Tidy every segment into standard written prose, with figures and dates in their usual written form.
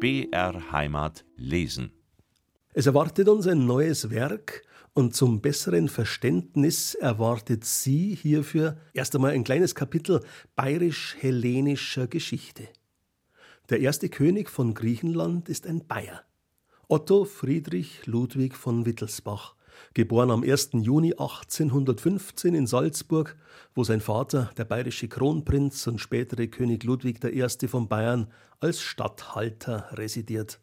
BR Heimat lesen. Es erwartet uns ein neues Werk und zum besseren Verständnis erwartet Sie hierfür erst einmal ein kleines Kapitel bayerisch-hellenischer Geschichte. Der erste König von Griechenland ist ein Bayer. Otto Friedrich Ludwig von Wittelsbach, geboren am 1. Juni 1815 in Salzburg, wo sein Vater, der bayerische Kronprinz und spätere König Ludwig I. von Bayern, als Statthalter residiert.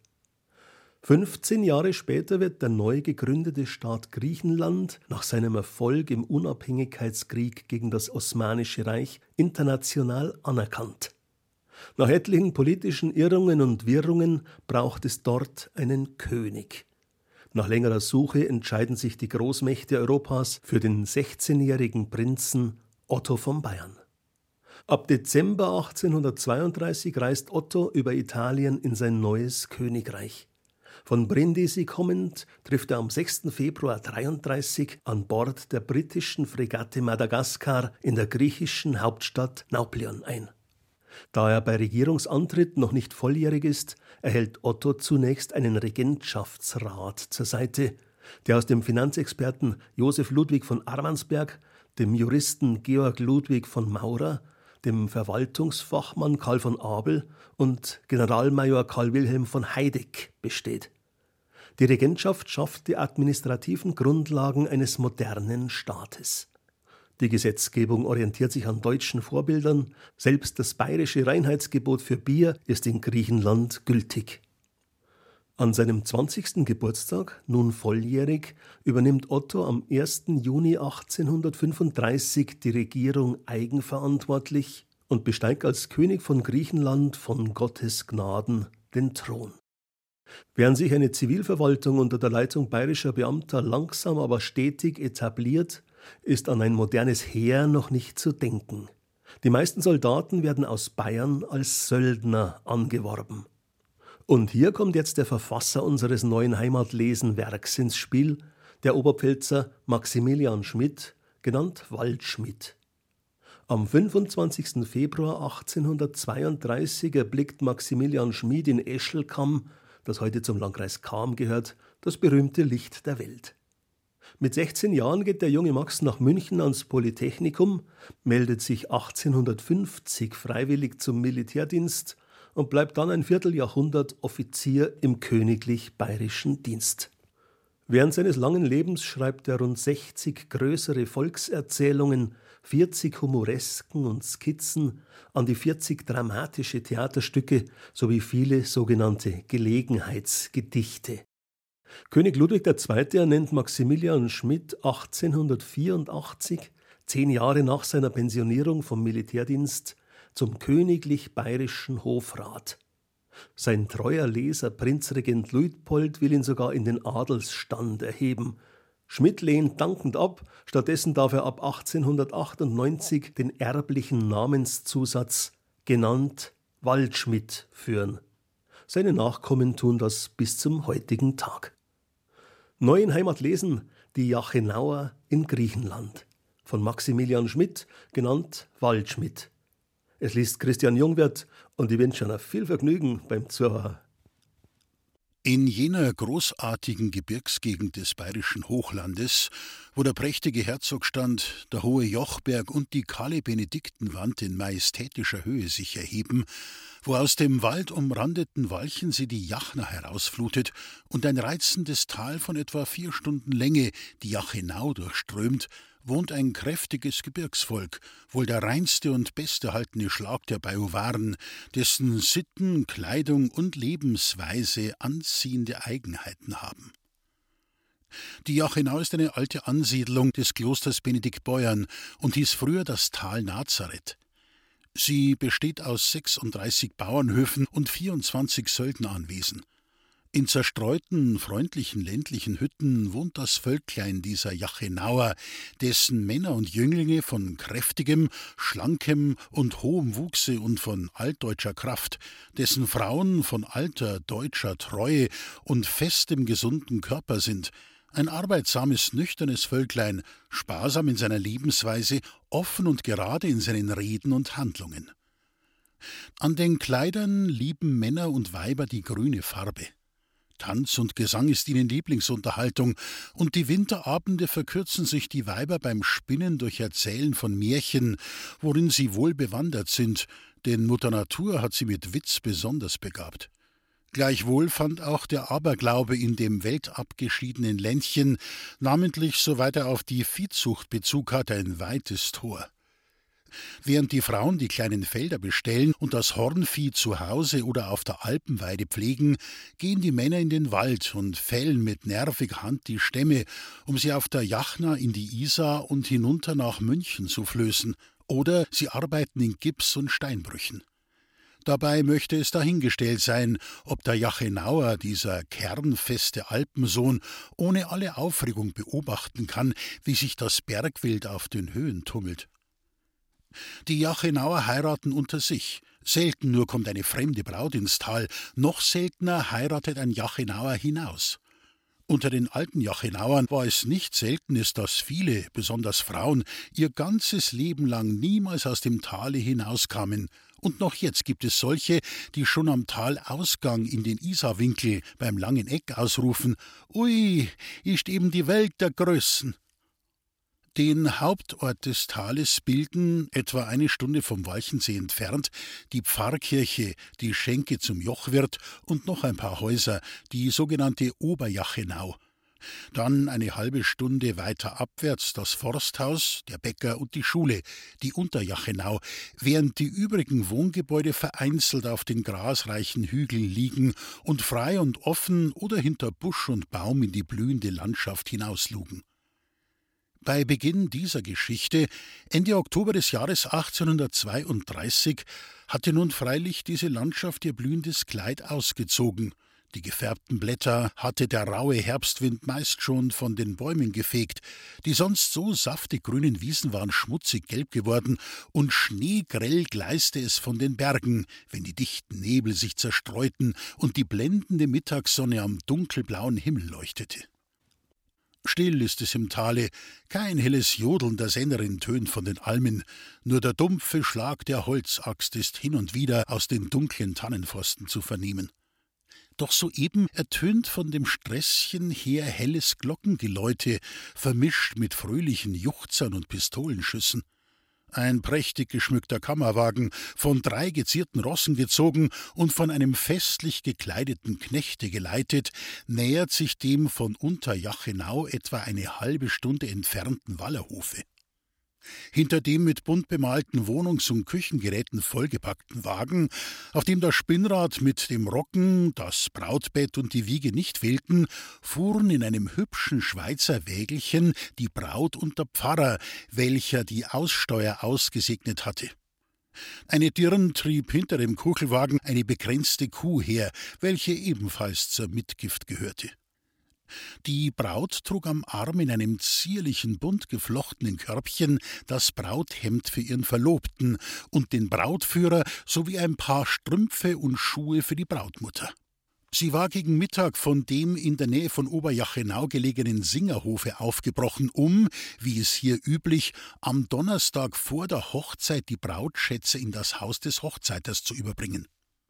15 Jahre später wird der neu gegründete Staat Griechenland nach seinem Erfolg im Unabhängigkeitskrieg gegen das Osmanische Reich international anerkannt. Nach etlichen politischen Irrungen und Wirrungen braucht es dort einen König. Nach längerer Suche entscheiden sich die Großmächte Europas für den 16-jährigen Prinzen Otto von Bayern. Ab Dezember 1832 reist Otto über Italien in sein neues Königreich. Von Brindisi kommend trifft er am 6. Februar 1833 an Bord der britischen Fregatte Madagaskar in der griechischen Hauptstadt Nauplion ein. Da er bei Regierungsantritt noch nicht volljährig ist, erhält Otto zunächst einen Regentschaftsrat zur Seite, der aus dem Finanzexperten Josef Ludwig von Armansberg, dem Juristen Georg Ludwig von Maurer, dem Verwaltungsfachmann Karl von Abel und Generalmajor Karl Wilhelm von Heideck besteht. Die Regentschaft schafft die administrativen Grundlagen eines modernen Staates. Die Gesetzgebung orientiert sich an deutschen Vorbildern, selbst das bayerische Reinheitsgebot für Bier ist in Griechenland gültig. An seinem 20. Geburtstag, nun volljährig, übernimmt Otto am 1. Juni 1835 die Regierung eigenverantwortlich und besteigt als König von Griechenland von Gottes Gnaden den Thron. Während sich eine Zivilverwaltung unter der Leitung bayerischer Beamter langsam aber stetig etabliert, ist an ein modernes Heer noch nicht zu denken. Die meisten Soldaten werden aus Bayern als Söldner angeworben. Und hier kommt jetzt der Verfasser unseres neuen Heimatlesenwerks ins Spiel, der Oberpfälzer Maximilian Schmid, genannt Waldschmidt. Am 25. Februar 1832 erblickt Maximilian Schmid in Eschelkamm, das heute zum Landkreis Cham gehört, das berühmte Licht der Welt. Mit 16 Jahren geht der junge Max nach München ans Polytechnikum, meldet sich 1850 freiwillig zum Militärdienst und bleibt dann ein Vierteljahrhundert Offizier im königlich bayerischen Dienst. Während seines langen Lebens schreibt er rund 60 größere Volkserzählungen, 40 Humoresken und Skizzen, an die 40 dramatische Theaterstücke sowie viele sogenannte Gelegenheitsgedichte. König Ludwig II. Ernennt Maximilian Schmid 1884, 10 Jahre nach seiner Pensionierung vom Militärdienst, zum königlich bayerischen Hofrat. Sein treuer Leser Prinzregent Luitpold will ihn sogar in den Adelsstand erheben. Schmid lehnt dankend ab, stattdessen darf er ab 1898 den erblichen Namenszusatz, genannt Waldschmidt, führen. Seine Nachkommen tun das bis zum heutigen Tag. Neu in Heimat lesen, die Jachenauer in Griechenland, von Maximilian Schmid, genannt Waldschmidt. Es liest Christian Jungwirth und ich wünsche Ihnen viel Vergnügen beim Zuhören. In jener großartigen Gebirgsgegend des bayerischen Hochlandes, wo der prächtige Herzogstand, der hohe Jochberg und die kahle Benediktenwand in majestätischer Höhe sich erheben, wo aus dem waldumrandeten Walchensee die Jachna herausflutet und ein reizendes Tal von etwa 4 Stunden Länge die Jachenau durchströmt, wohnt ein kräftiges Gebirgsvolk, wohl der reinste und besterhaltene Schlag der Bajuwaren, dessen Sitten, Kleidung und Lebensweise anziehende Eigenheiten haben. Die Jachenau ist eine alte Ansiedlung des Klosters Benediktbeuern und hieß früher das Tal Nazareth. Sie besteht aus 36 Bauernhöfen und 24 Söldneranwesen. In zerstreuten, freundlichen ländlichen Hütten wohnt das Völklein dieser Jachenauer, dessen Männer und Jünglinge von kräftigem, schlankem und hohem Wuchse und von altdeutscher Kraft, dessen Frauen von alter deutscher Treue und festem, gesunden Körper sind, ein arbeitsames, nüchternes Völklein, sparsam in seiner Lebensweise, offen und gerade in seinen Reden und Handlungen. An den Kleidern lieben Männer und Weiber die grüne Farbe. Tanz und Gesang ist ihnen Lieblingsunterhaltung, und die Winterabende verkürzen sich die Weiber beim Spinnen durch Erzählen von Märchen, worin sie wohl bewandert sind, denn Mutter Natur hat sie mit Witz besonders begabt. Gleichwohl fand auch der Aberglaube in dem weltabgeschiedenen Ländchen, namentlich soweit er auf die Viehzucht Bezug hat, ein weites Tor. Während die Frauen die kleinen Felder bestellen und das Hornvieh zu Hause oder auf der Alpenweide pflegen, gehen die Männer in den Wald und fällen mit nerviger Hand die Stämme, um sie auf der Jachna in die Isar und hinunter nach München zu flößen, oder sie arbeiten in Gips und Steinbrüchen. Dabei möchte es dahingestellt sein, ob der Jachenauer, dieser kernfeste Alpensohn, ohne alle Aufregung beobachten kann, wie sich das Bergwild auf den Höhen tummelt. Die Jachenauer heiraten unter sich. Selten nur kommt eine fremde Braut ins Tal, noch seltener heiratet ein Jachenauer hinaus. Unter den alten Jachenauern war es nicht Seltenes, dass viele, besonders Frauen, ihr ganzes Leben lang niemals aus dem Tale hinauskamen. Und noch jetzt gibt es solche, die schon am Talausgang in den Isarwinkel beim Langen Eck ausrufen: »Ui, ist eben die Welt der Größen!« Den Hauptort des Tales bilden, etwa eine Stunde vom Walchensee entfernt, die Pfarrkirche, die Schenke zum Jochwirt und noch ein paar Häuser, die sogenannte Oberjachenau. Dann eine halbe Stunde weiter abwärts das Forsthaus, der Bäcker und die Schule, die Unterjachenau, während die übrigen Wohngebäude vereinzelt auf den grasreichen Hügeln liegen und frei und offen oder hinter Busch und Baum in die blühende Landschaft hinauslugen. Bei Beginn dieser Geschichte, Ende Oktober des Jahres 1832, hatte nun freilich diese Landschaft ihr blühendes Kleid ausgezogen. Die gefärbten Blätter hatte der raue Herbstwind meist schon von den Bäumen gefegt. Die sonst so saftig grünen Wiesen waren schmutzig gelb geworden, und schneegrell gleiste es von den Bergen, wenn die dichten Nebel sich zerstreuten und die blendende Mittagssonne am dunkelblauen Himmel leuchtete. Still ist es im Tale, kein helles Jodeln der Sennerin tönt von den Almen, nur der dumpfe Schlag der Holzaxt ist hin und wieder aus den dunklen Tannenpfosten zu vernehmen. Doch soeben ertönt von dem Strässchen her helles Glockengeläute, vermischt mit fröhlichen Juchzern und Pistolenschüssen. Ein prächtig geschmückter Kammerwagen, von 3 gezierten Rossen gezogen und von einem festlich gekleideten Knechte geleitet, nähert sich dem von Unterjachenau etwa eine halbe Stunde entfernten Wallerhofe. Hinter dem mit bunt bemalten Wohnungs- und Küchengeräten vollgepackten Wagen, auf dem das Spinnrad mit dem Rocken, das Brautbett und die Wiege nicht fehlten, fuhren in einem hübschen Schweizer Wägelchen die Braut und der Pfarrer, welcher die Aussteuer ausgesegnet hatte. Eine Dirn trieb hinter dem Kuchelwagen eine bekränzte Kuh her, welche ebenfalls zur Mitgift gehörte. Die Braut trug am Arm in einem zierlichen, bunt geflochtenen Körbchen das Brauthemd für ihren Verlobten und den Brautführer sowie ein paar Strümpfe und Schuhe für die Brautmutter. Sie war gegen Mittag von dem in der Nähe von Oberjachenau gelegenen Singerhofe aufgebrochen, um, wie es hier üblich, am Donnerstag vor der Hochzeit die Brautschätze in das Haus des Hochzeiters zu überbringen.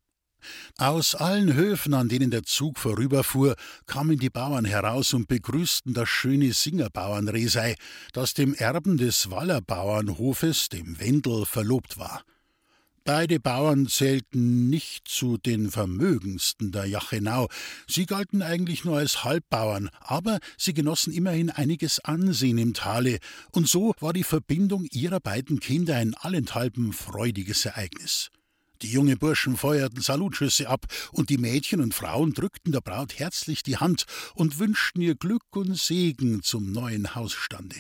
Aus allen Höfen, an denen der Zug vorüberfuhr, kamen die Bauern heraus und begrüßten das schöne Singerbauernresei, das dem Erben des Wallerbauernhofes, dem Wendel, verlobt war. Beide Bauern zählten nicht zu den vermögendsten der Jachenau. Sie galten eigentlich nur als Halbbauern, aber sie genossen immerhin einiges Ansehen im Tale, und so war die Verbindung ihrer beiden Kinder ein allenthalben freudiges Ereignis. Die jungen Burschen feuerten Salutschüsse ab, und die Mädchen und Frauen drückten der Braut herzlich die Hand und wünschten ihr Glück und Segen zum neuen Hausstande.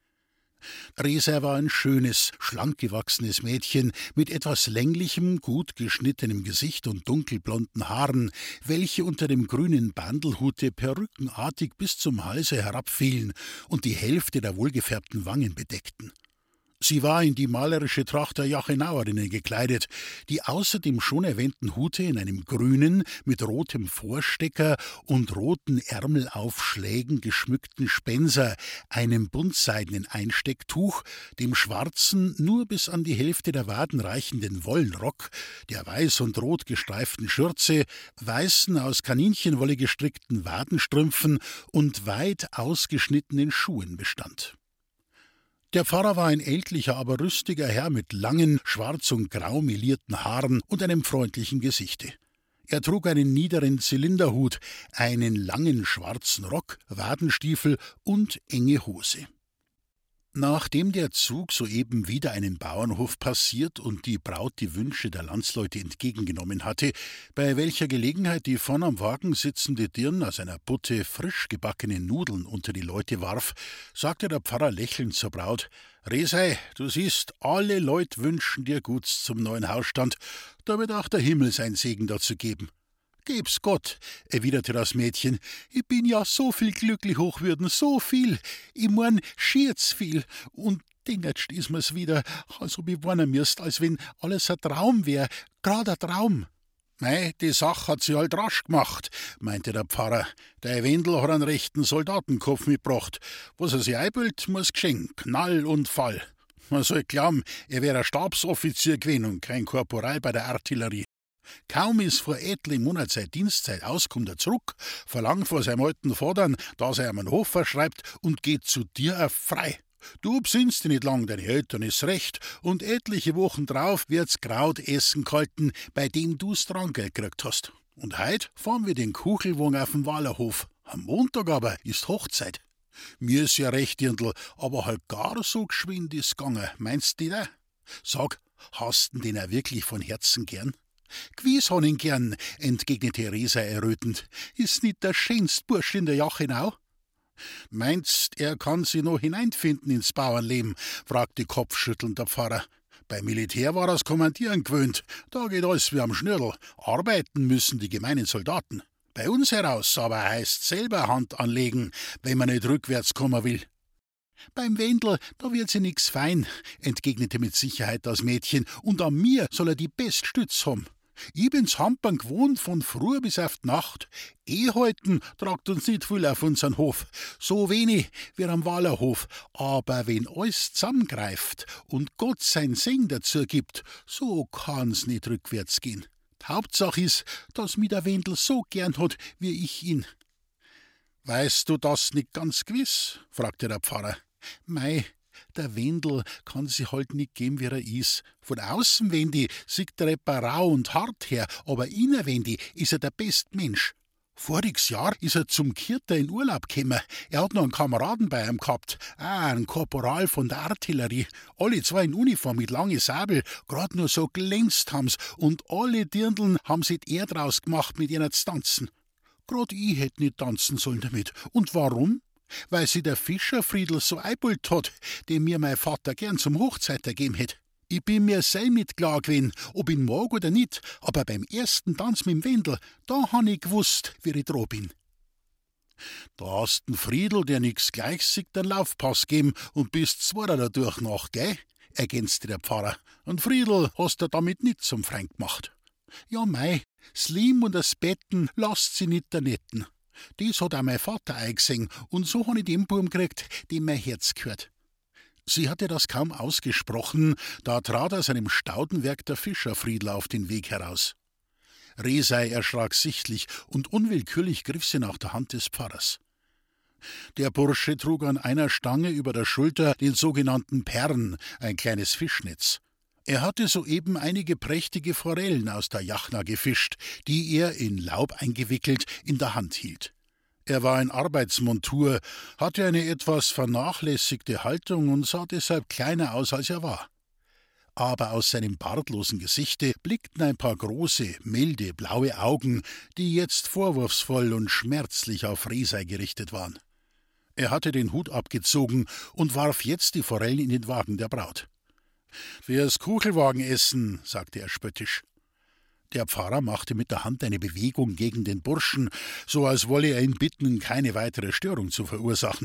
Resa war ein schönes, schlank gewachsenes Mädchen mit etwas länglichem, gut geschnittenem Gesicht und dunkelblonden Haaren, welche unter dem grünen Bandelhute perückenartig bis zum Halse herabfielen und die Hälfte der wohlgefärbten Wangen bedeckten. Sie war in die malerische Tracht der Jachenauerinnen gekleidet, die außer dem schon erwähnten Hute in einem grünen, mit rotem Vorstecker und roten Ärmelaufschlägen geschmückten Spenser, einem buntseidenen Einstecktuch, dem schwarzen, nur bis an die Hälfte der Waden reichenden Wollenrock, der weiß und rot gestreiften Schürze, weißen, aus Kaninchenwolle gestrickten Wadenstrümpfen und weit ausgeschnittenen Schuhen bestand. Der Pfarrer war ein ältlicher, aber rüstiger Herr mit langen, schwarz und grau melierten Haaren und einem freundlichen Gesichte. Er trug einen niederen Zylinderhut, einen langen schwarzen Rock, Wadenstiefel und enge Hose. Nachdem der Zug soeben wieder einen Bauernhof passiert und die Braut die Wünsche der Landsleute entgegengenommen hatte, bei welcher Gelegenheit die vorn am Wagen sitzende Dirn aus einer Butte frisch gebackene Nudeln unter die Leute warf, sagte der Pfarrer lächelnd zur Braut: »Resei, du siehst, alle Leute wünschen dir Guts zum neuen Hausstand, da wird auch der Himmel sein Segen dazu geben.« »Geb's Gott«, erwiderte das Mädchen, »ich bin ja so viel glücklich hochwürden, so viel. Ich mein, schiert's viel. Und dingetst is mir's wieder, als ob ich warnen müsst, als wenn alles ein Traum wär, grad ein Traum.« »Mei, die Sach hat sie halt rasch gemacht«, meinte der Pfarrer. »Der Wendel hat einen rechten Soldatenkopf mitgebracht. Was er sich einbildet, muss geschehen, Knall und Fall. Man soll glauben, er wäre ein Stabsoffizier gewesen und kein Korporal bei der Artillerie. Kaum ist vor etlichen Monaten seine Dienstzeit aus, kommt er zurück, verlangt vor seinem alten Vatern, dass er ihm einen Hof verschreibt und geht zu dir auf frei. Du besinnst dich nicht lang, deine Eltern ist recht, und etliche Wochen drauf wird's Krautessen gehalten, bei dem du's Drangeld gekriegt hast. Und heut fahren wir den Kuchelwagen auf den Wallerhof. Am Montag aber ist Hochzeit. Mir ist ja recht, Dirndl, aber halt gar so geschwind ist gegangen, meinst du nicht? Sag, hast du den auch wirklich von Herzen gern? »Gewiss han ihn gern«, entgegnete Resa errötend. »Ist nicht der schönste Bursch in der Jachenau?« »Meinst, er kann sich noch hineinfinden ins Bauernleben?« fragte kopfschüttelnd der Pfarrer. »Beim Militär war er's Kommandieren gewöhnt. Da geht alles wie am Schnürl. Arbeiten müssen die gemeinen Soldaten. Bei uns heraus aber heißt selber Hand anlegen, wenn man nicht rückwärts kommen will.« »Beim Wendel, da wird sie nix fein«, entgegnete mit Sicherheit das Mädchen, »und an mir soll er die best Stütz haben. Ich bin's Hampern gewohnt von früh bis auf die Nacht. Halten tragt uns nicht viel auf unseren Hof, so wenig wie am Wallerhof. Aber wenn alles zusammengreift und Gott sein Segen dazu gibt, so kann's nicht rückwärts gehen. Die Hauptsache ist, dass mich der Wendel so gern hat, wie ich ihn.« »Weißt du das nicht ganz gewiss?« fragte der Pfarrer. »Mei, der Wendel kann sich halt nicht geben, wie er is. Von außen, Wendi, sieht er etwa rau und hart her, aber innen, Wendi, is er der beste Mensch. Voriges Jahr is er zum Kirter in Urlaub gekommen. Er hat noch einen Kameraden bei ihm gehabt, einen Korporal von der Artillerie. Alle zwei in Uniform mit lange Sabel, grad nur so glänzt haben's, und alle Dirndln haben sich die Erde draus gemacht, mit ihnen zu tanzen. Grad ich hätt nicht tanzen sollen damit. Und warum? Weil sie der Fischerfriedl so eingebildet hat, den mir mein Vater gern zum Hochzeit ergeben hätt. Ich bin mir selber nicht klar gewesen, ob ich mag oder nicht, aber beim ersten Tanz mit dem Wendel, da han ich gewusst, wie ich dran bin.« »Da hast den Friedl, der nix gleich sieht, den Laufpass geben und bist zwar dadurch nach, gell?« ergänzte der Pfarrer. »Und Friedl hast du damit nicht zum Freund gemacht.« »Ja mei, das Leben und das Betten lasst sie nicht der Netten. Das hat auch mein Vater eingesehen, und so han ich den Buben gekriegt, dem mein Herz gehört.« Sie hatte das kaum ausgesprochen, da trat aus einem Staudenwerk der Fischerfriedl auf den Weg heraus. Resei erschrak sichtlich, und unwillkürlich griff sie nach der Hand des Pfarrers. Der Bursche trug an einer Stange über der Schulter den sogenannten Pern, ein kleines Fischnetz. Er hatte soeben einige prächtige Forellen aus der Jachna gefischt, die er, in Laub eingewickelt, in der Hand hielt. Er war in Arbeitsmontur, hatte eine etwas vernachlässigte Haltung und sah deshalb kleiner aus, als er war. Aber aus seinem bartlosen Gesichte blickten ein paar große, milde, blaue Augen, die jetzt vorwurfsvoll und schmerzlich auf Resei gerichtet waren. Er hatte den Hut abgezogen und warf jetzt die Forellen in den Wagen der Braut. »Fürs Kuchelwagenessen«, sagte er spöttisch. Der Pfarrer machte mit der Hand eine Bewegung gegen den Burschen, so als wolle er ihn bitten, keine weitere Störung zu verursachen.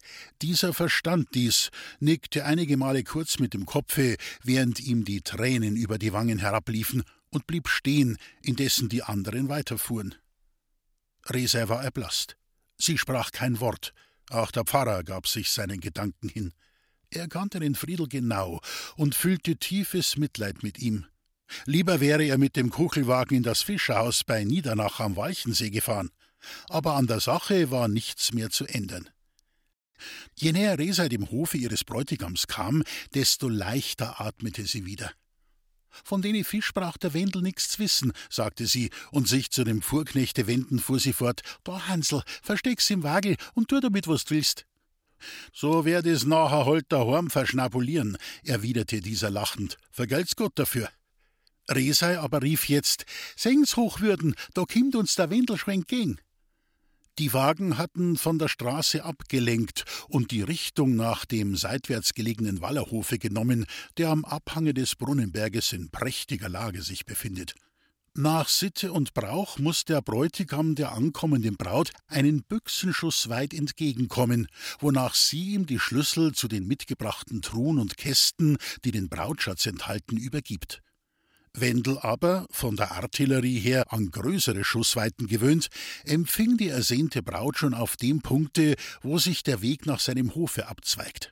Dieser verstand dies, nickte einige Male kurz mit dem Kopfe, während ihm die Tränen über die Wangen herabliefen, und blieb stehen, indessen die anderen weiterfuhren. Resei war erblasst. Sie sprach kein Wort, auch der Pfarrer gab sich seinen Gedanken hin. Er kannte den Friedel genau und fühlte tiefes Mitleid mit ihm. Lieber wäre er mit dem Kuchelwagen in das Fischerhaus bei Niedernach am Walchensee gefahren. Aber an der Sache war nichts mehr zu ändern. Je näher Resei dem Hofe ihres Bräutigams kam, desto leichter atmete sie wieder. »Von deni Fisch braucht der Wendel nichts zu wissen«, sagte sie, und sich zu dem Fuhrknechte wendend fuhr sie fort. »Da, Hansl, versteck's im Wagel und tu damit, was du willst.« »So werd ich's nachher halt daheim verschnabulieren«, erwiderte dieser lachend. »Vergelt's Gott dafür.« Resei aber rief jetzt: »Sen's, Hochwürden, da kimmt uns der Wendel schon entgegen.« Die Wagen hatten von der Straße abgelenkt und die Richtung nach dem seitwärts gelegenen Wallerhofe genommen, der am Abhange des Brunnenberges in prächtiger Lage sich befindet. Nach Sitte und Brauch muß der Bräutigam der ankommenden Braut einen Büchsenschuss weit entgegenkommen, wonach sie ihm die Schlüssel zu den mitgebrachten Truhen und Kästen, die den Brautschatz enthalten, übergibt. Wendel aber, von der Artillerie her an größere Schussweiten gewöhnt, empfing die ersehnte Braut schon auf dem Punkte, wo sich der Weg nach seinem Hofe abzweigt.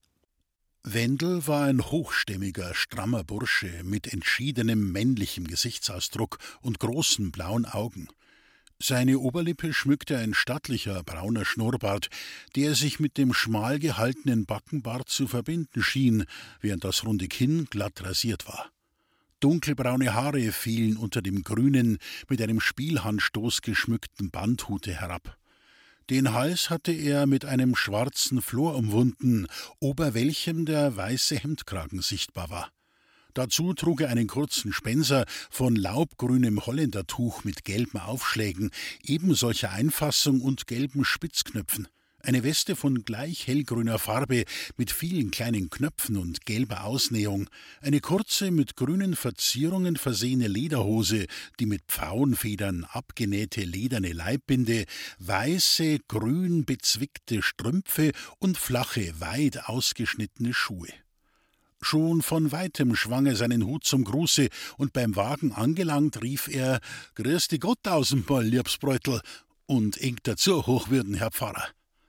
Wendel war ein hochstämmiger, strammer Bursche mit entschiedenem männlichem Gesichtsausdruck und großen blauen Augen. Seine Oberlippe schmückte ein stattlicher brauner Schnurrbart, der sich mit dem schmal gehaltenen Backenbart zu verbinden schien, während das runde Kinn glatt rasiert war. Dunkelbraune Haare fielen unter dem grünen, mit einem Spielhandstoß geschmückten Bandhute herab. Den Hals hatte er mit einem schwarzen Flor umwunden, ober welchem der weiße Hemdkragen sichtbar war. Dazu trug er einen kurzen Spencer von laubgrünem Holländertuch mit gelben Aufschlägen, ebensolcher Einfassung und gelben Spitzknöpfen. Eine Weste von gleich hellgrüner Farbe mit vielen kleinen Knöpfen und gelber Ausnähung, eine kurze mit grünen Verzierungen versehene Lederhose, die mit Pfauenfedern abgenähte lederne Leibbinde, weiße, grün bezwickte Strümpfe und flache, weit ausgeschnittene Schuhe. Schon von weitem schwang er seinen Hut zum Gruße, und beim Wagen angelangt rief er: »Grüß die Gott tausendmal, liebs Bräutl«, und eng dazu, Hochwürden, Herr Pfarrer.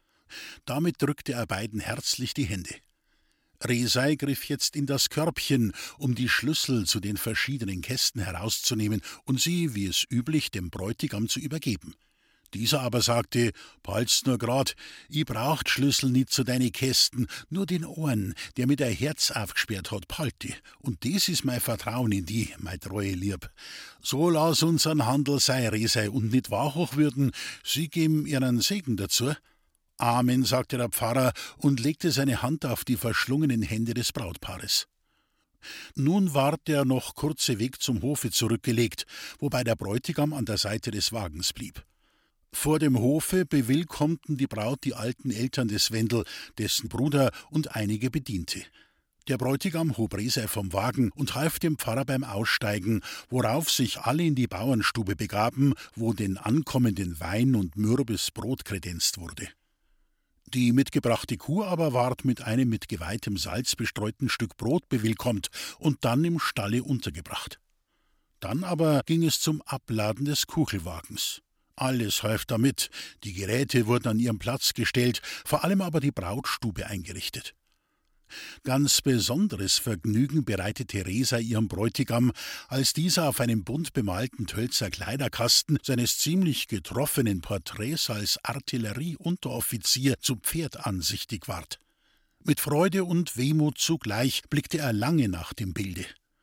Damit drückte er beiden herzlich die Hände. Resei griff jetzt in das Körbchen, um die Schlüssel zu den verschiedenen Kästen herauszunehmen und sie, wie es üblich, dem Bräutigam zu übergeben. Dieser aber sagte: »Behalt's nur grad, ich braucht Schlüssel nicht zu deine Kästen, nur den Ohren, der mit ein Herz aufgesperrt hat, behalte. Und das ist mein Vertrauen in die, mein treue Lieb. So lass unseren Handel sei, Resei, und nicht wahr, Hochwürden, sie geben ihren Segen dazu.« »Amen«, sagte der Pfarrer und legte seine Hand auf die verschlungenen Hände des Brautpaares. Nun ward der noch kurze Weg zum Hofe zurückgelegt, wobei der Bräutigam an der Seite des Wagens blieb. Vor dem Hofe bewillkommten die Braut die alten Eltern des Wendel, dessen Bruder und einige Bediente. Der Bräutigam hob Resei vom Wagen und half dem Pfarrer beim Aussteigen, worauf sich alle in die Bauernstube begaben, wo den ankommenden Wein und mürbes Brot kredenzt wurde. Die mitgebrachte Kuh aber ward mit einem mit geweihtem Salz bestreuten Stück Brot bewillkommt und dann im Stalle untergebracht. Dann aber ging es zum Abladen des Kuchelwagens. Alles half damit, die Geräte wurden an ihren Platz gestellt, vor allem aber die Brautstube eingerichtet. Ganz besonderes Vergnügen bereitete Resei ihrem Bräutigam, als dieser auf einem bunt bemalten Tölzer Kleiderkasten seines ziemlich getroffenen Porträts als Artillerieunteroffizier zu Pferd ansichtig ward. Mit Freude und Wehmut zugleich blickte er lange nach dem Bilde.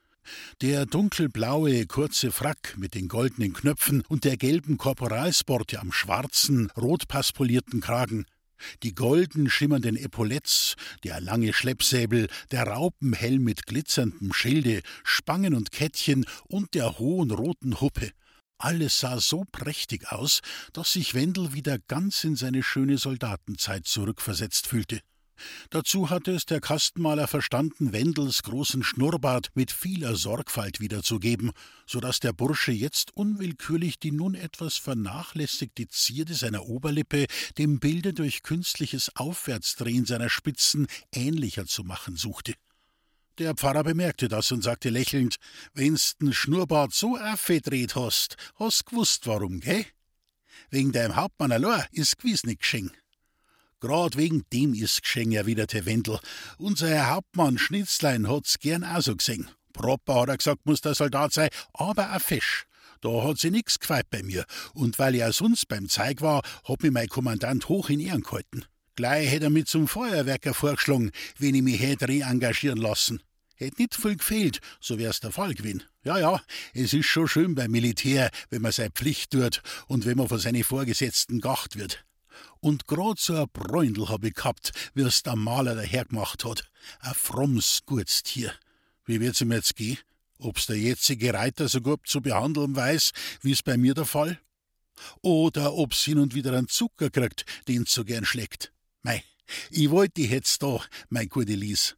Der dunkelblaue, kurze Frack mit den goldenen Knöpfen und der gelben Korporalsborte am schwarzen, rotpasspolierten Kragen, die golden schimmernden Epauletts, der lange Schleppsäbel, der Raupenhelm mit glitzerndem Schilde, Spangen und Kettchen und der hohen roten Huppe. Alles sah so prächtig aus, dass sich Wendel wieder ganz in seine schöne Soldatenzeit zurückversetzt fühlte. Dazu hatte es der Kastenmaler verstanden, Wendels großen Schnurrbart mit vieler Sorgfalt wiederzugeben, so daß der Bursche jetzt unwillkürlich die nun etwas vernachlässigte Zierde seiner Oberlippe dem Bilde durch künstliches Aufwärtsdrehen seiner Spitzen ähnlicher zu machen suchte. Der Pfarrer bemerkte das und sagte lächelnd: »Wenn's den Schnurrbart so aufgedreht hast gewusst warum, gell? Wegen deinem Hauptmann allein ist gewiss nicht geschehen.« »Grad wegen dem ist's geschehen«, erwiderte Wendel. »Unser Herr Hauptmann Schnitzlein hat's gern auch so gesehen. Proper, hat er gesagt, muss der Soldat sein, aber auch fesch. Da hat sie nix gefeit bei mir. Und weil ich auch sonst beim Zeig war, hat mich mein Kommandant hoch in Ehren gehalten. Gleich hätt er mich zum Feuerwerker vorgeschlagen, wenn ich mich hätt re-engagieren lassen. Hätt nicht viel gefehlt, so wär's der Fall gewesen. Ja, es ist schon schön beim Militär, wenn man seine Pflicht tut und wenn man von seinen Vorgesetzten geacht wird. Und grad so ein Bräundl hab ich gehabt, wie es der Maler dahergemacht hat. Ein frommes, gutes Tier. Wie wird's ihm jetzt gehen? Ob's der jetzige Reiter so gut zu behandeln weiß, wie's bei mir der Fall? Oder ob's hin und wieder einen Zucker kriegt, den's so gern schlägt. Mei, ich wollt die hätt's da, mein gute Lies.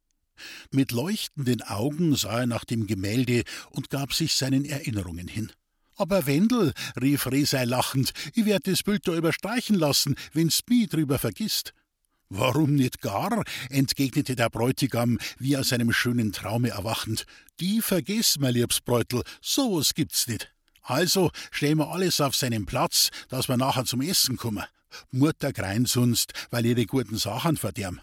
Mit leuchtenden Augen sah er nach dem Gemälde und gab sich seinen Erinnerungen hin. »Aber Wendel«, rief Resei lachend, »ich werd das Bild da überstreichen lassen, wenn's mi drüber vergisst.« »Warum nicht gar?«, entgegnete der Bräutigam, wie aus einem schönen Traume erwachend. »Die vergiss, mein liebs Bräutl, so was gibt's nicht. Also stellen wir alles auf seinen Platz, dass wir nachher zum Essen kommen. Mutter greint sonst, weil ihre guten Sachen verderben.«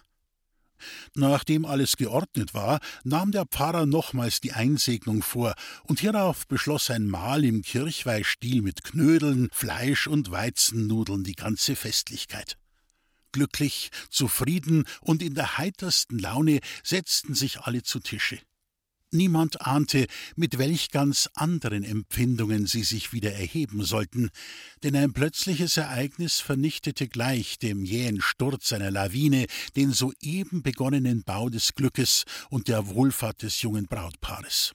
Nachdem alles geordnet war, nahm der Pfarrer nochmals die Einsegnung vor, und hierauf beschloss ein Mahl im Kirchweihstil mit Knödeln, Fleisch und Weizennudeln die ganze Festlichkeit. Glücklich, zufrieden und in der heitersten Laune setzten sich alle zu Tische. Niemand ahnte, mit welch ganz anderen Empfindungen sie sich wieder erheben sollten, denn ein plötzliches Ereignis vernichtete gleich dem jähen Sturz einer Lawine den soeben begonnenen Bau des Glückes und der Wohlfahrt des jungen Brautpaares.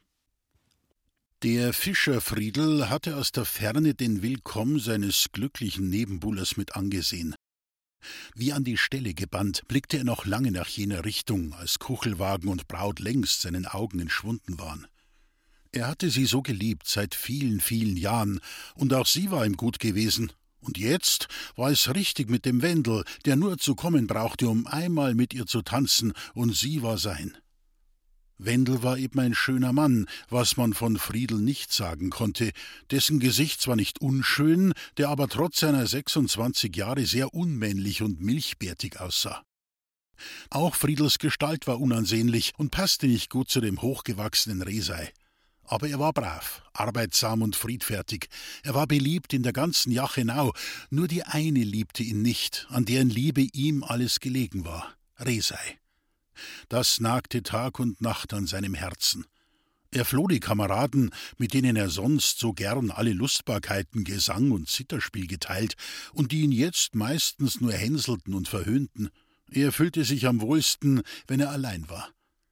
Der Fischer Friedel hatte aus der Ferne den Willkomm seines glücklichen Nebenbuhlers mit angesehen. Wie an die Stelle gebannt, blickte er noch lange nach jener Richtung, als Kuchelwagen und Braut längst seinen Augen entschwunden waren. Er hatte sie so geliebt seit vielen, vielen Jahren, und auch sie war ihm gut gewesen. Und jetzt war es richtig mit dem Wendel, der nur zu kommen brauchte, um einmal mit ihr zu tanzen, und sie war sein. Wendel war eben ein schöner Mann, was man von Friedel nicht sagen konnte, dessen Gesicht zwar nicht unschön, der aber trotz seiner 26 Jahre sehr unmännlich und milchbärtig aussah. Auch Friedels Gestalt war unansehnlich und passte nicht gut zu dem hochgewachsenen Resei. Aber er war brav, arbeitsam und friedfertig. Er war beliebt in der ganzen Jachenau, nur die eine liebte ihn nicht, an deren Liebe ihm alles gelegen war: Resei. Das nagte Tag und Nacht an seinem Herzen. Er floh die Kameraden, mit denen er sonst so gern alle Lustbarkeiten, Gesang und Zitherspiel geteilt und die ihn jetzt meistens nur hänselten und verhöhnten. Er fühlte sich am wohlsten, wenn er allein war.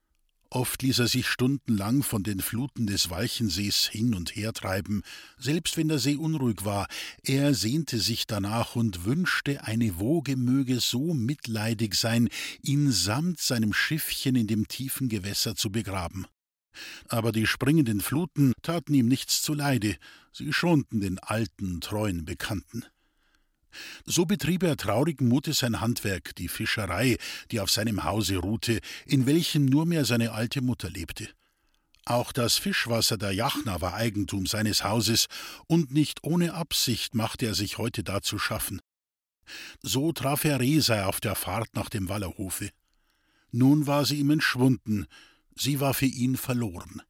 Oft ließ er sich stundenlang von den Fluten des Walchensees hin und her treiben, selbst wenn der See unruhig war. Er sehnte sich danach und wünschte, eine Woge möge so mitleidig sein, ihn samt seinem Schiffchen in dem tiefen Gewässer zu begraben. Aber die springenden Fluten taten ihm nichts zuleide, sie schonten den alten, treuen Bekannten. So betrieb er traurigen Mutes sein Handwerk, die Fischerei, die auf seinem Hause ruhte, in welchem nur mehr seine alte Mutter lebte. Auch das Fischwasser der Jachna war Eigentum seines Hauses, und nicht ohne Absicht machte er sich heute da zu schaffen. So traf er Resei auf der Fahrt nach dem Wallerhofe. Nun war sie ihm entschwunden, sie war für ihn verloren.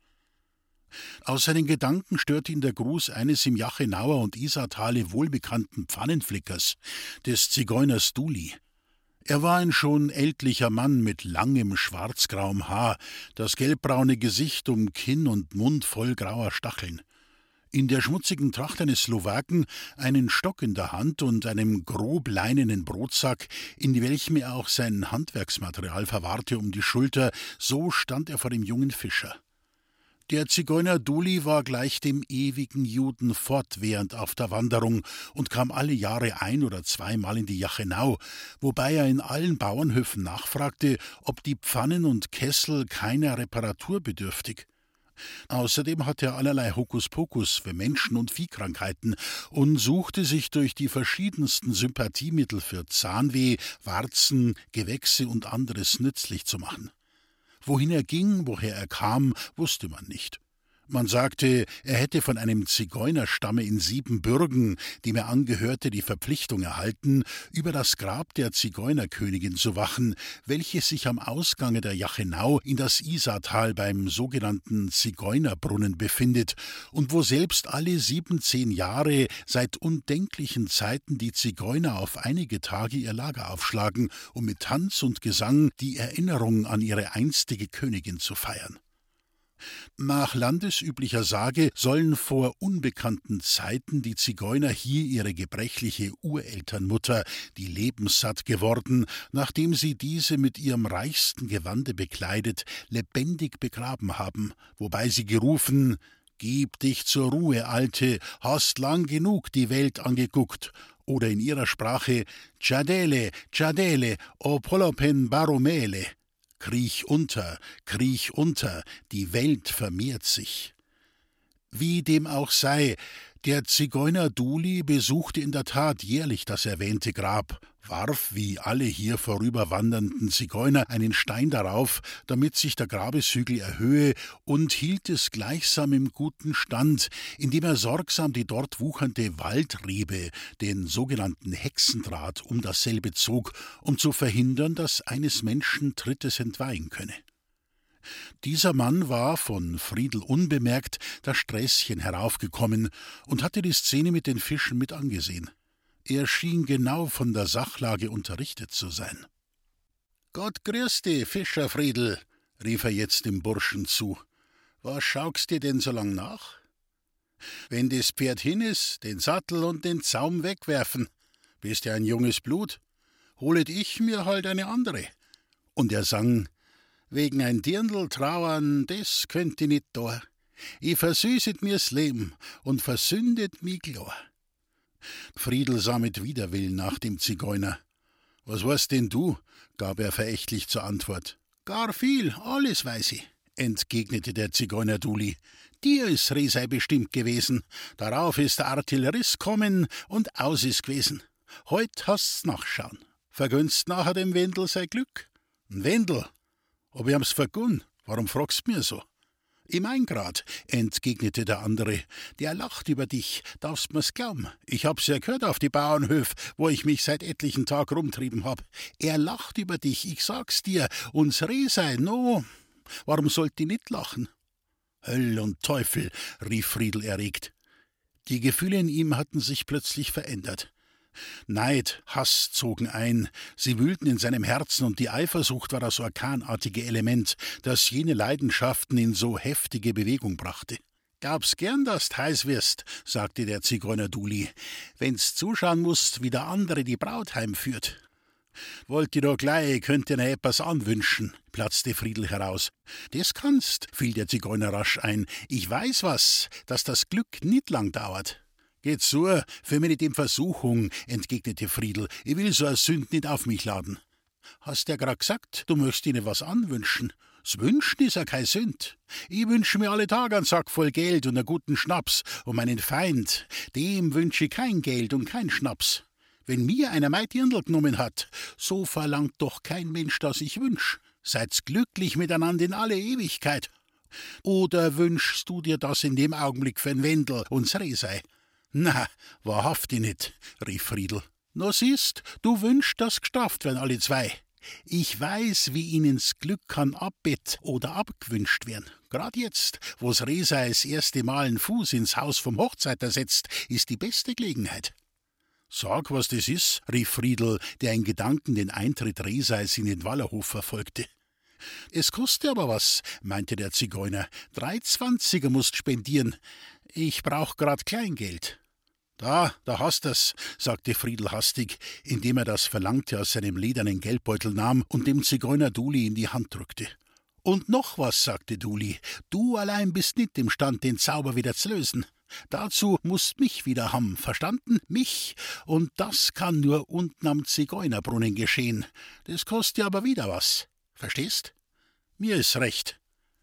Aus seinen Gedanken störte ihn der Gruß eines im Jachenauer und Isartale wohlbekannten Pfannenflickers, des Zigeuners Duli. Er war ein schon ältlicher Mann mit langem schwarzgrauem Haar, das gelbbraune Gesicht um Kinn und Mund voll grauer Stacheln. In der schmutzigen Tracht eines Slowaken, einen Stock in der Hand und einem grob leinenen Brotsack, in welchem er auch sein Handwerksmaterial verwahrte, um die Schulter, so stand er vor dem jungen Fischer. Der Zigeuner Duli war gleich dem ewigen Juden fortwährend auf der Wanderung und kam alle Jahre 1- oder zweimal in die Jachenau, wobei er in allen Bauernhöfen nachfragte, ob die Pfannen und Kessel keiner Reparatur bedürftig. Außerdem hatte er allerlei Hokuspokus für Menschen- und Viehkrankheiten und suchte sich durch die verschiedensten Sympathiemittel für Zahnweh, Warzen, Gewächse und anderes nützlich zu machen. Wohin er ging, woher er kam, wusste man nicht. Man sagte, er hätte von einem Zigeunerstamme in Siebenbürgen, dem er angehörte, die Verpflichtung erhalten, über das Grab der Zigeunerkönigin zu wachen, welches sich am Ausgange der Jachenau in das Isartal beim sogenannten Zigeunerbrunnen befindet und wo selbst alle 17 Jahre seit undenklichen Zeiten die Zigeuner auf einige Tage ihr Lager aufschlagen, um mit Tanz und Gesang die Erinnerung an ihre einstige Königin zu feiern. Nach landesüblicher Sage sollen vor unbekannten Zeiten die Zigeuner hier ihre gebrechliche Urelternmutter, die lebenssatt geworden, nachdem sie diese mit ihrem reichsten Gewande bekleidet, lebendig begraben haben, wobei sie gerufen: »Gib dich zur Ruhe, Alte, hast lang genug die Welt angeguckt«, oder in ihrer Sprache »Tschadele, Tschadele, o Polopen Baromele«, »Kriech unter, die Welt vermehrt sich.« Wie dem auch sei, der Zigeuner Duli besuchte in der Tat jährlich das erwähnte Grab, warf wie alle hier vorüberwandernden Zigeuner einen Stein darauf, damit sich der Grabeshügel erhöhe, und hielt es gleichsam im guten Stand, indem er sorgsam die dort wuchernde Waldrebe, den sogenannten Hexendraht, um dasselbe zog, um zu verhindern, dass eines Menschen Trittes entweihen könne. Dieser Mann war, von Friedel unbemerkt, das Sträßchen heraufgekommen und hatte die Szene mit den Fischen mit angesehen. Er schien genau von der Sachlage unterrichtet zu sein. »Gott grüß dich, Fischer Friedel«, rief er jetzt dem Burschen zu. »Was schaukst dir denn so lang nach?« »Wenn das Pferd hin ist, den Sattel und den Zaum wegwerfen. Bist ja ein junges Blut. Holet ich mir halt eine andere.« Und er sang: »Wegen ein Dirndl trauern, das könnt ich nit da. Ich versüßet mir's Leben und versündet mi Glor.« Friedel sah mit Widerwillen nach dem Zigeuner. »Was weißt denn du?« gab er verächtlich zur Antwort. »Gar viel, alles weiß ich«, entgegnete der Zigeuner Duli. »Dir ist Resei bestimmt gewesen. Darauf ist der Artillerist kommen und aus ist gewesen. Heut hast's nachschauen. Vergönnst nachher dem Wendel sein Glück?« »N Wendel? Ob ich am's vergunn? Warum fragst mir so?« »Ich mein grad«, entgegnete der andere, »der lacht über dich, darfst mir's glauben. Ich hab's ja gehört auf die Bauernhöf, wo ich mich seit etlichen Tag rumtrieben hab. Er lacht über dich, ich sag's dir, uns Resei, no, warum sollt die nit lachen?« »Höll und Teufel«, rief Friedel erregt. Die Gefühle in ihm hatten sich plötzlich verändert. Neid, Hass zogen ein, sie wühlten in seinem Herzen, und die Eifersucht war das orkanartige Element, das jene Leidenschaften in so heftige Bewegung brachte. »Gab's gern, dass d' heiß wirst«, sagte der Zigeuner Duli, »wenn's zuschauen musst, wie der andere die Braut heimführt.« »Wollt ihr doch gleich, könnt ihr noch etwas anwünschen«, platzte Friedel heraus. »Das kannst«, fiel der Zigeuner rasch ein, »ich weiß was, dass das Glück nit lang dauert.« »Geht so, für mich nicht in Versuchung«, entgegnete Friedel, »ich will so a Sünd nicht auf mich laden.« »Hast ja grad gesagt, du möchtest ihnen was anwünschen. Das Wünschen ist ja kein Sünd. Ich wünsche mir alle Tage einen Sack voll Geld und einen guten Schnaps, und meinen Feind, dem wünsche ich kein Geld und kein Schnaps. Wenn mir einer mein Dirndl genommen hat, so verlangt doch kein Mensch, dass ich wünsch. Seid's glücklich miteinander in alle Ewigkeit. Oder wünschst du dir das in dem Augenblick für ein Wendel und Resei?« »Na, wahrhaftig nit«, rief Friedel. »No siehst, du wünschst, dass gestraft werden alle zwei. Ich weiß, wie ihnen Glück kann abbett oder abgewünscht werden. Grad jetzt, wo's Resei das erste Mal einen Fuß ins Haus vom Hochzeiter setzt, ist die beste Gelegenheit.« »Sag, was das ist«, rief Friedel, der in Gedanken den Eintritt Reseis in den Wallerhof verfolgte. »Es kostet aber was«, meinte der Zigeuner. »3,20er musst spendieren. Ich brauch grad Kleingeld.« »Da hast er's«, sagte Friedel hastig, indem er das Verlangte aus seinem ledernen Geldbeutel nahm und dem Zigeuner Duli in die Hand drückte. Und noch was, sagte Duli, du allein bist nicht imstand, den Zauber wieder zu lösen. Dazu mußt mich wieder haben, verstanden? Mich. Und das kann nur unten am Zigeunerbrunnen geschehen. Das kostet ja aber wieder was. Verstehst? Mir ist recht.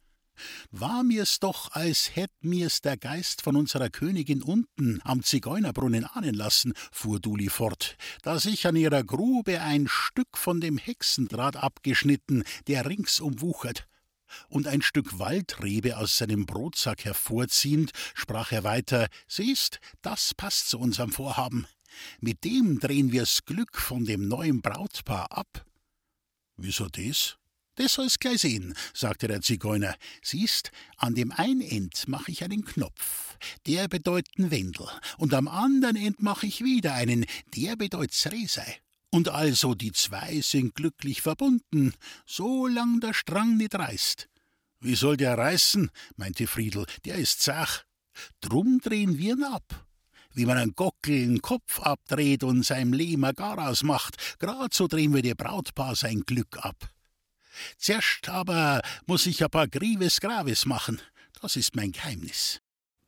War mir's doch, als hätt mir's der Geist von unserer Königin unten am Zigeunerbrunnen ahnen lassen, fuhr Duli fort, da sich an ihrer Grube ein Stück von dem Hexendraht abgeschnitten, der rings umwuchert. Und ein Stück Waldrebe aus seinem Brotsack hervorziehend, sprach er weiter, siehst, das passt zu unserem Vorhaben. Mit dem drehen wir's Glück von dem neuen Brautpaar ab. Wieso das? Das soll's gleich sehen, sagte der Zigeuner. Siehst, an dem einen End mache ich einen Knopf, der bedeutet n Wendel, und am anderen End mache ich wieder einen, der bedeut's Resei. Und also die zwei sind glücklich verbunden, solang der Strang nicht reißt. Wie soll der reißen? Meinte Friedel, der ist zach. Drum drehen wir'n ab. Wie man einen Gockel den Kopf abdreht und seinem Lehm ein Garaus macht, grad so drehen wir der Brautpaar sein Glück ab. Zuerst aber muß ich ein paar Grives Gravis machen. Das ist mein Geheimnis.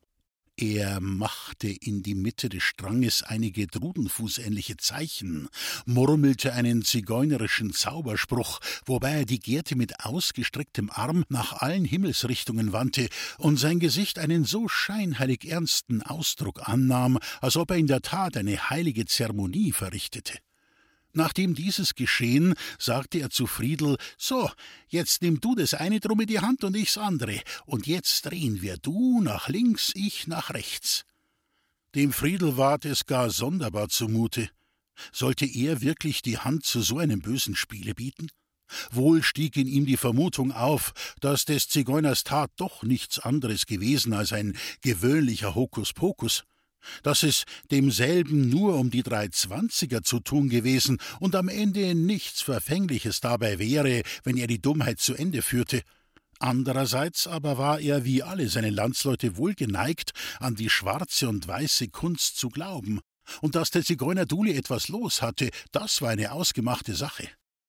Er machte in die Mitte des Stranges einige drudenfußähnliche Zeichen, murmelte einen zigeunerischen Zauberspruch, wobei er die Gerte mit ausgestrecktem Arm nach allen Himmelsrichtungen wandte und sein Gesicht einen so scheinheilig ernsten Ausdruck annahm, als ob er in der Tat eine heilige Zeremonie verrichtete. Nachdem dieses geschehen, sagte er zu Friedel, »So, jetzt nimm du das eine drum in die Hand und ich's andere, und jetzt drehen wir, du nach links, ich nach rechts.« Dem Friedel ward es gar sonderbar zumute. Sollte er wirklich die Hand zu so einem bösen Spiele bieten? Wohl stieg in ihm die Vermutung auf, dass des Zigeuners Tat doch nichts anderes gewesen als ein gewöhnlicher Hokuspokus, dass es demselben nur um die 320er zu tun gewesen und am Ende nichts Verfängliches dabei wäre, wenn er die Dummheit zu Ende führte. Andererseits aber war er wie alle seine Landsleute wohl geneigt, an die schwarze und weiße Kunst zu glauben, und dass der Zigeuner Duli etwas los hatte, das war eine ausgemachte Sache.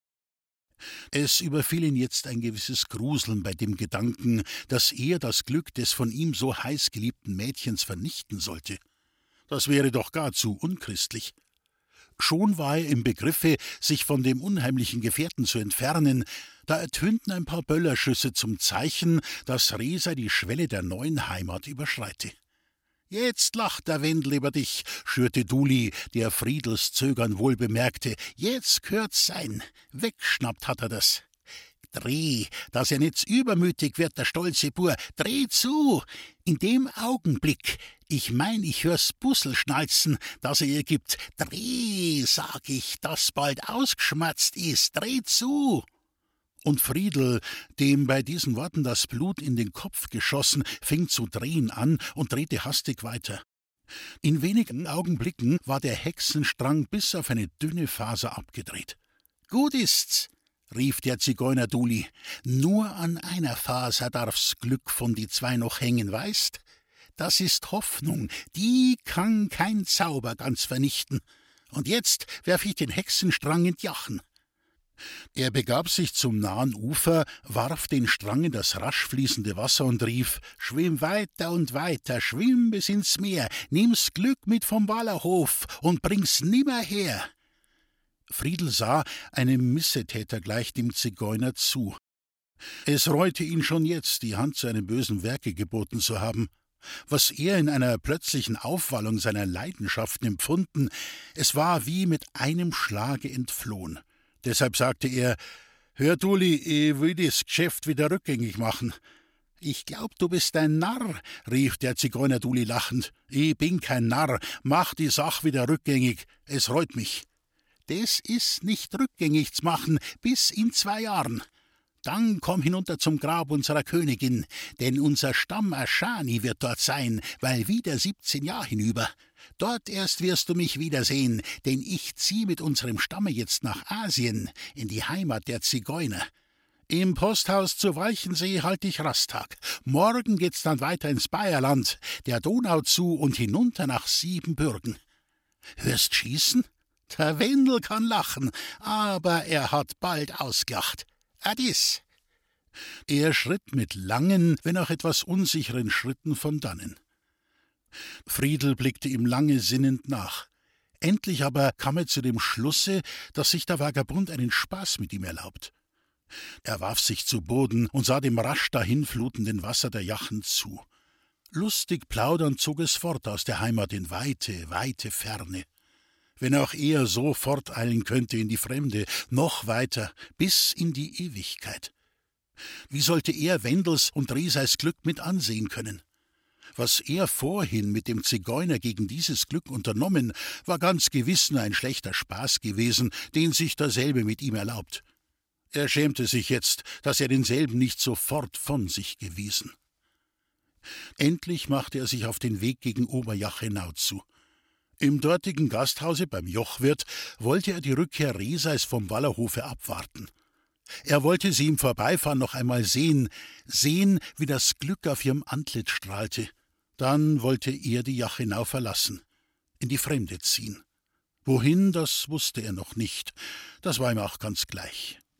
Es überfiel ihn jetzt ein gewisses Gruseln bei dem Gedanken, dass er das Glück des von ihm so heiß geliebten Mädchens vernichten sollte. Das wäre doch gar zu unchristlich. Schon war er im Begriffe, sich von dem unheimlichen Gefährten zu entfernen, da ertönten ein paar Böllerschüsse zum Zeichen, dass Resei die Schwelle der neuen Heimat überschreite. »Jetzt lacht der Wendel über dich«, schürte Duli, der Friedels Zögern wohl bemerkte. »Jetzt gehört's sein. Wegschnappt hat er das. Dreh, dass er nicht übermütig wird, der stolze Bur. Dreh zu! In dem Augenblick, ich hör's Bussel schnalzen, das er ihr gibt. Dreh, sag ich, das bald ausgeschmatzt ist. Dreh zu!« Und Friedel, dem bei diesen Worten das Blut in den Kopf geschossen, fing zu drehen an und drehte hastig weiter. In wenigen Augenblicken war der Hexenstrang bis auf eine dünne Faser abgedreht. »Gut ist's«, rief der Zigeuner Duli, »nur an einer Faser darf's Glück von die zwei noch hängen, weißt? Das ist Hoffnung, die kann kein Zauber ganz vernichten. Und jetzt werf ich den Hexenstrang in die Jachen.« Er begab sich zum nahen Ufer, warf den Strang in das rasch fließende Wasser und rief, »Schwimm weiter und weiter, schwimm bis ins Meer, nimm's Glück mit vom Wallerhof und bring's nimmer her.« Friedel sah einem Missetäter gleich dem Zigeuner zu. Es reute ihn schon jetzt, die Hand zu einem bösen Werke geboten zu haben. Was er in einer plötzlichen Aufwallung seiner Leidenschaften empfunden, es war wie mit einem Schlage entflohen. Deshalb sagte er, »Hör, Duli, ich will das Geschäft wieder rückgängig machen.« »Ich glaub, du bist ein Narr«, rief der Zigeuner Duli lachend. »Ich bin kein Narr, mach die Sach wieder rückgängig, es reut mich.« »Das ist nicht rückgängig zu machen, bis in 2 Jahren. Dann komm hinunter zum Grab unserer Königin, denn unser Stamm Aschani wird dort sein, weil wieder 17 Jahre hinüber. Dort erst wirst du mich wiedersehen, denn ich zieh mit unserem Stamme jetzt nach Asien, in die Heimat der Zigeuner. Im Posthaus zu Walchensee halt ich Rasttag. Morgen geht's dann weiter ins Bayerland, der Donau zu und hinunter nach Siebenbürgen. Hörst schießen? Der Wendel kann lachen, aber er hat bald ausgelacht. Adis.« Er schritt mit langen, wenn auch etwas unsicheren Schritten von dannen. Friedel blickte ihm lange sinnend nach. Endlich aber kam er zu dem Schlusse, dass sich der Vagabund einen Spaß mit ihm erlaubt. Er warf sich zu Boden und sah dem rasch dahinflutenden Wasser der Jachen zu. Lustig plaudernd zog es fort aus der Heimat in weite, weite Ferne. Wenn auch er so forteilen könnte in die Fremde, noch weiter, bis in die Ewigkeit. Wie sollte er Wendels und Reseis Glück mit ansehen können? Was er vorhin mit dem Zigeuner gegen dieses Glück unternommen, war ganz gewiss nur ein schlechter Spaß gewesen, den sich derselbe mit ihm erlaubt. Er schämte sich jetzt, dass er denselben nicht sofort von sich gewiesen. Endlich machte er sich auf den Weg gegen Oberjachenau zu. Im dortigen Gasthause beim Jochwirt wollte er die Rückkehr Reseis vom Wallerhofe abwarten. Er wollte sie im Vorbeifahren noch einmal sehen, wie das Glück auf ihrem Antlitz strahlte. Dann wollte er die Jachenau verlassen, in die Fremde ziehen. Wohin, das wusste er noch nicht, das war ihm auch ganz gleich.